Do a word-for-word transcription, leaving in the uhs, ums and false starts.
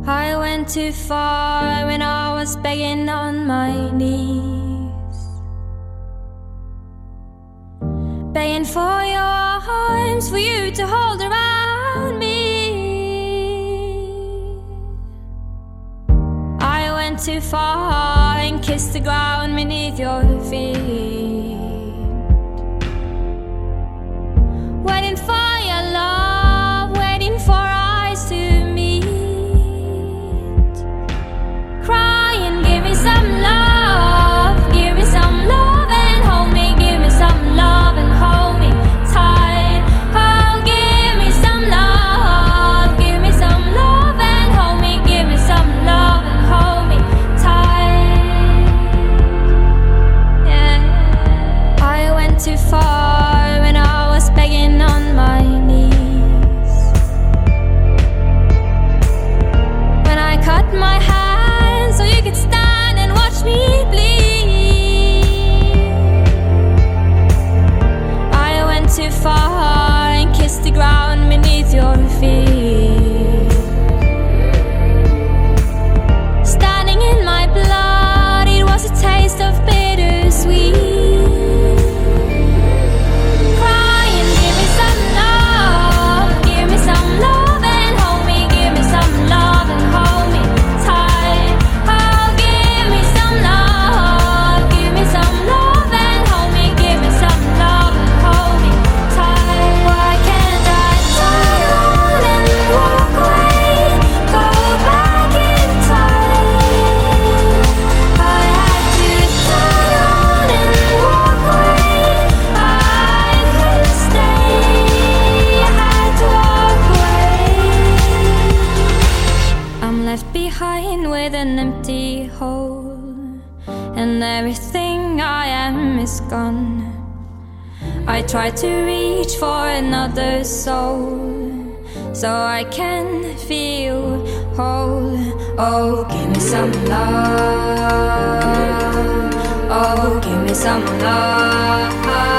I went too far when I was begging on my knees, begging for your arms, for you to hold around me. I went too far and kissed the ground beneath your feet, waiting for your love, waiting for eyes to meet, crying, give me some love, give me some love and hold me, give me some love and hold me tight. Oh, give me some love, give me some love and hold me, give me some love and hold me tight. Yeah. I went too far when I was begging on my knees, when I cut my hands so you could stand and watch me bleed. I went too far and kissed the ground beneath your feet, standing in my blood, it was a taste of bittersweet. Crying, give me some love, give me some love and hold me, give me some love and hold me tight. Oh, give me some love, give me some love and hold me, give me some love and hold me tight. Why can't I turn around and walk away, go back in time? I had to turn around and walk away, I couldn't stay, I had to walk away. I'm left behind with an empty hole, and everything I am is gone. I try to reach for another soul so I can feel whole. Oh, give me some love, oh, give me some love.